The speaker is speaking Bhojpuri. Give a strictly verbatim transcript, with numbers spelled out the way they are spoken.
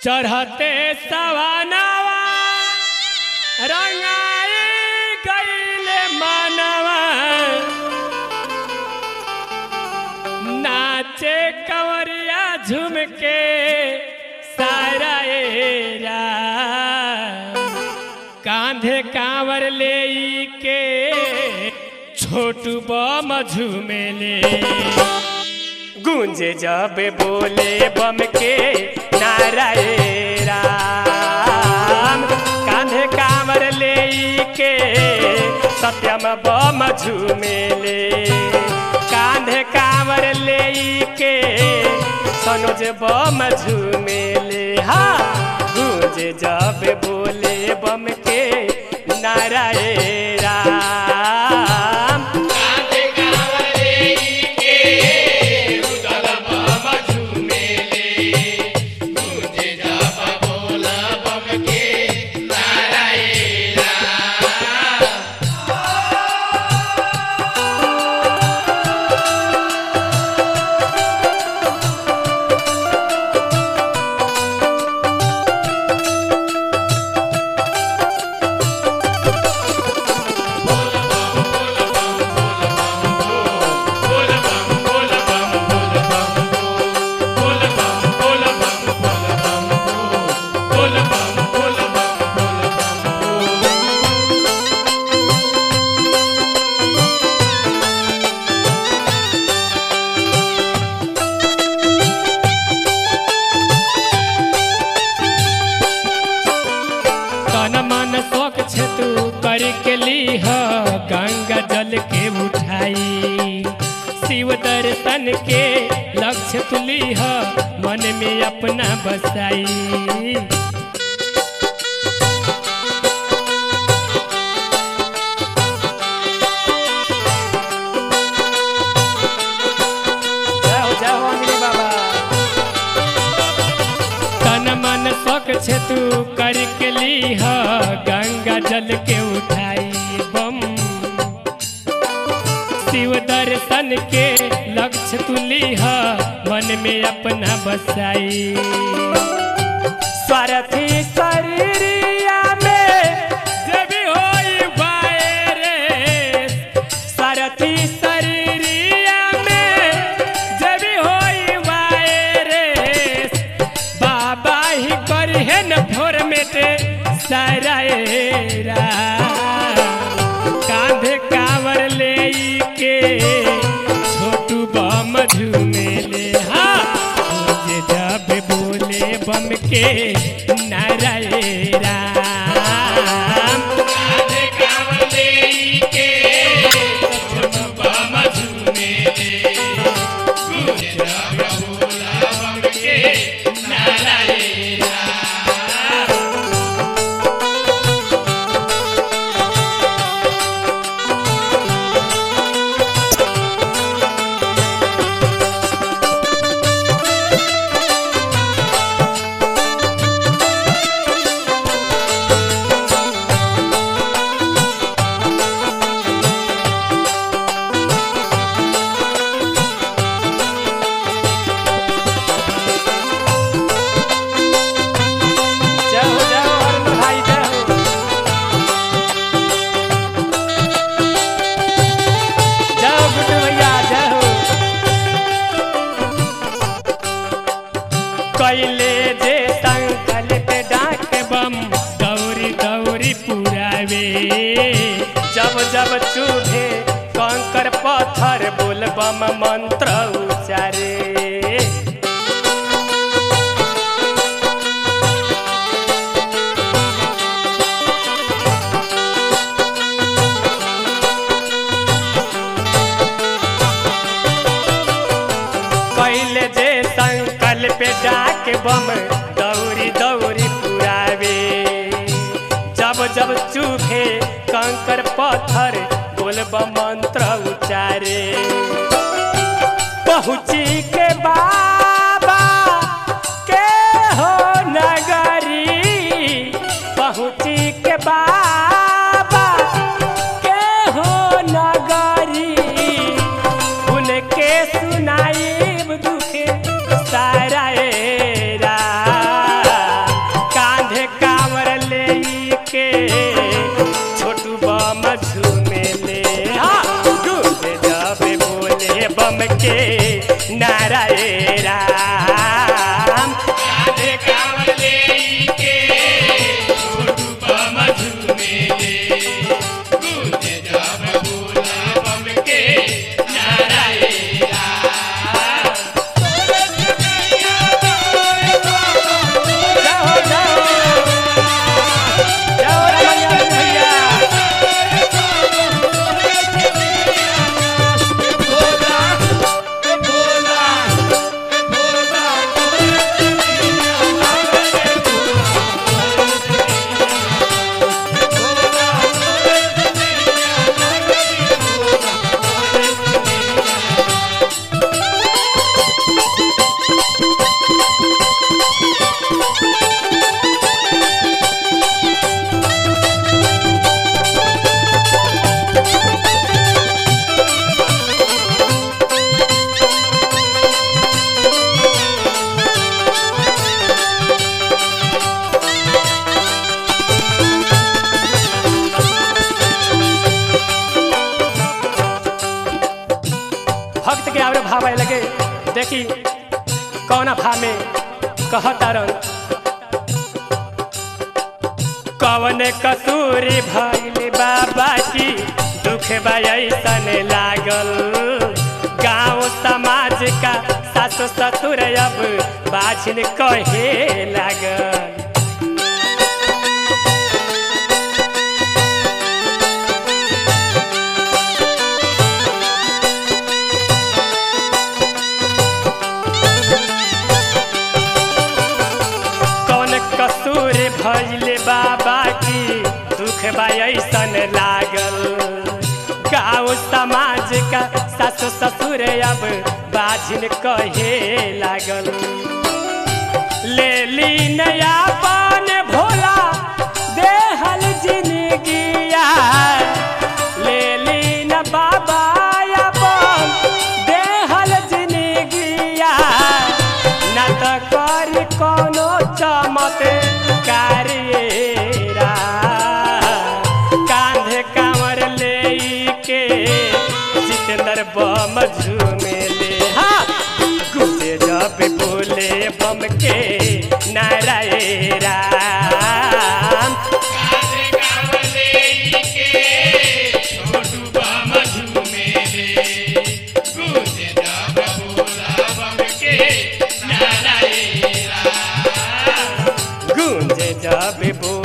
चढ़ते सवानावा रंगाई गईले मानवा नाचे कंवरिया झूम के सारा एरा कांधे कांवर ले के छोटू बम झूमेले गूंजे जब बोले बम के नारा राम कांधे कांवर ले के सत्यम बम झूमेले कांधे कांवर ले के सनोज बम झूमेले हाँ गूंजे जब बोले बम के नारा राम कांधे कांवर ले के रुदल बम झूमेले गूंजे जब बोला बम के नारा के लीह गंगा जल के उठाई शिव दर्शन के लक्ष्य तुलीह मन में अपना बसाई जाओ जाओ अंजलि बाबा तन मन शौक छे तू करके लीह गंगा जल के उठाई बम शिव दर्शन के लक्ष्य तुलीह मन में अपना बसाई स्वार्थी शरीरिया में जब होई बायरे स्वार्थी शरीरिया में जब होई बायरे बाबा ही करे न भोर में ते सारा एरा कांधे कांवर ले के छोटू बम झूमेले हाँ मुझे जब बोले बम के नारा राम कांधे कांवर ले के छोटू बम झूमेले गूंजे जब बोला बम के नारा कैले जे संकल्प डाक बम दौरी दौरी पुरावे जब जब चूहे कंकर पत्थर बोल बम मंत्र उचारे कैले जे संकल्प डाक बम दौरी दौरी पुरावे जब जब चूहे कंकर पत्थर बोल बम मंत्र उचारे पहुँची के बाबा के हो नगरी पहुँची के बाबा के हो नगरी उनके सुनाई दुख सारा एरा झूमेले गूंजे जब भोला बम के नारा ए राम। जाओ जाओ जाओ रमैया भैया भक्त के आवे भाव आए लगे। देखी कौना भाव में कहतारन कवने कसूरी भइल बाबा की दुख ऐसन लागल गाँव समाज का सास ससुर अब बाझिन कहे लागल। कसूर भइले बाबा की दुख ऐसन लागल गाँव समाज का सास ससुर अब बाझिन कहे लागल। ले ली नया पान भोला देहल जिंदगिया ले ली न बाबा अपन देहल जिंदगिया न त कर कोनो चमत्कार कांधे कांवर ले के जितेंद्र बम झूमेले हाँ गुंजे जब बोले बम के नारा ए राम। कांधे कांवर लेके छोटू बम झूमेले गूंजे जब भोला बम के नारा ए राम। गूंजे जब बोले